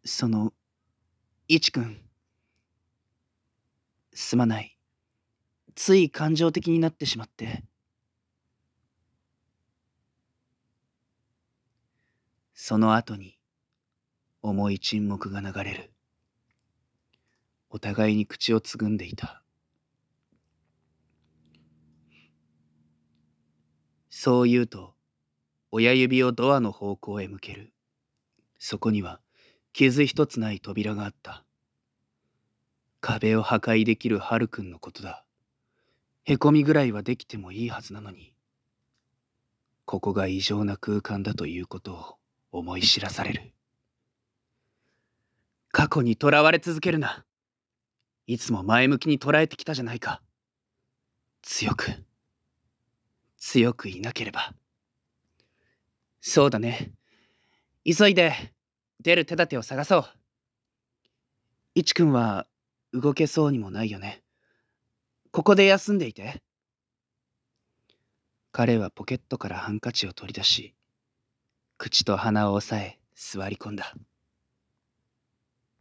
その、いちくん、すまない。つい感情的になってしまって。その後に、重い沈黙が流れる。お互いに口をつぐんでいた。そう言うと、親指をドアの方向へ向ける。そこには、傷一つない扉があった。壁を破壊できるハルくんのことだ。へこみぐらいはできてもいいはずなのに、ここが異常な空間だということを思い知らされる。過去にとらわれ続けるな。いつも前向きに捉えてきたじゃないか。強く、強くいなければ。そうだね。急いで出る手立てを探そう。いちくんは動けそうにもないよね。ここで休んでいて。彼はポケットからハンカチを取り出し、口と鼻を押さえ座り込んだ。